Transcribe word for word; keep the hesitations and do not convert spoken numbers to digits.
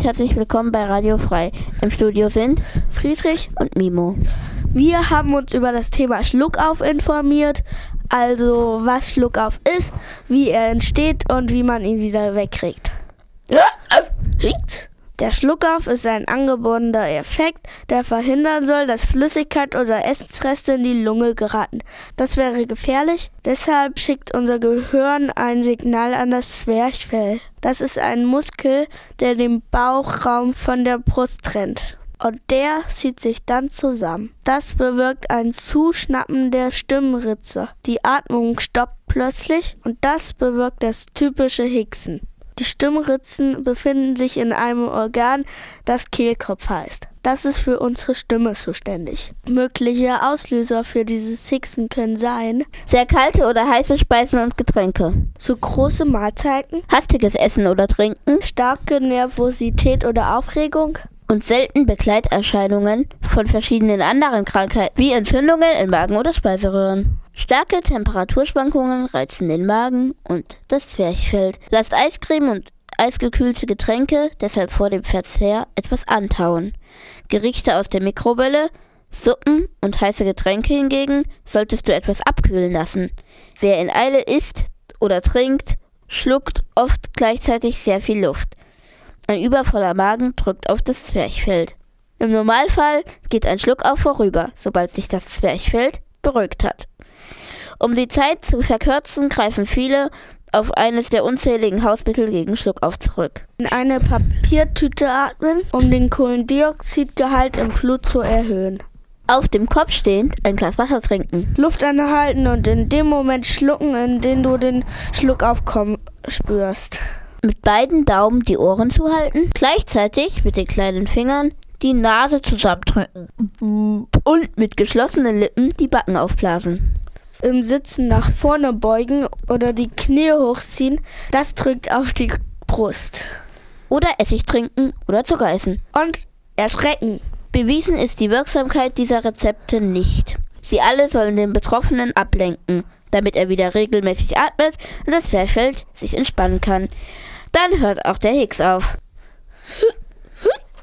herzlich willkommen bei Radio Frei. Im Studio sind Friedrich und Mimo. Wir haben uns über das Thema Schluckauf informiert, also was Schluckauf ist, wie er entsteht und wie man ihn wieder wegkriegt. Der Schluckauf ist ein angeborener Effekt, der verhindern soll, dass Flüssigkeit oder Essensreste in die Lunge geraten. Das wäre gefährlich, deshalb schickt unser Gehirn ein Signal an das Zwerchfell. Das ist ein Muskel, der den Bauchraum von der Brust trennt. Und der zieht sich dann zusammen. Das bewirkt ein Zuschnappen der Stimmritze. Die Atmung stoppt plötzlich und das bewirkt das typische Hicksen. Die Stimmritzen befinden sich in einem Organ, das Kehlkopf heißt. Das ist für unsere Stimme zuständig. Mögliche Auslöser für dieses Hicksen können sein: sehr kalte oder heiße Speisen und Getränke, zu große Mahlzeiten, hastiges Essen oder Trinken, starke Nervosität oder Aufregung und selten Begleiterscheinungen von verschiedenen anderen Krankheiten wie Entzündungen in Magen oder Speiseröhren. Starke Temperaturschwankungen reizen den Magen und das Zwerchfell. Lasst Eiscreme und eisgekühlte Getränke deshalb vor dem Verzehr etwas antauen. Gerichte aus der Mikrowelle, Suppen und heiße Getränke hingegen solltest du etwas abkühlen lassen. Wer in Eile isst oder trinkt, schluckt oft gleichzeitig sehr viel Luft. Ein übervoller Magen drückt auf das Zwerchfell. Im Normalfall geht ein Schluckauf vorüber, sobald sich das Zwerchfell beruhigt hat. Um die Zeit zu verkürzen, greifen viele auf eines der unzähligen Hausmittel gegen Schluckauf zurück. In eine Papiertüte atmen, um den Kohlendioxidgehalt im Blut zu erhöhen. Auf dem Kopf stehend ein Glas Wasser trinken. Luft anhalten und in dem Moment schlucken, in dem du den Schluckauf kommen spürst. Mit beiden Daumen die Ohren zuhalten, gleichzeitig mit den kleinen Fingern die Nase zusammendrücken und mit geschlossenen Lippen die Backen aufblasen. Im Sitzen nach vorne beugen oder die Knie hochziehen, das drückt auf die Brust. Oder Essig trinken oder Zucker essen. Und erschrecken. Bewiesen ist die Wirksamkeit dieser Rezepte nicht. Sie alle sollen den Betroffenen ablenken, damit er wieder regelmäßig atmet und das Zwerchfell sich entspannen kann. Dann hört auch der Hicks auf.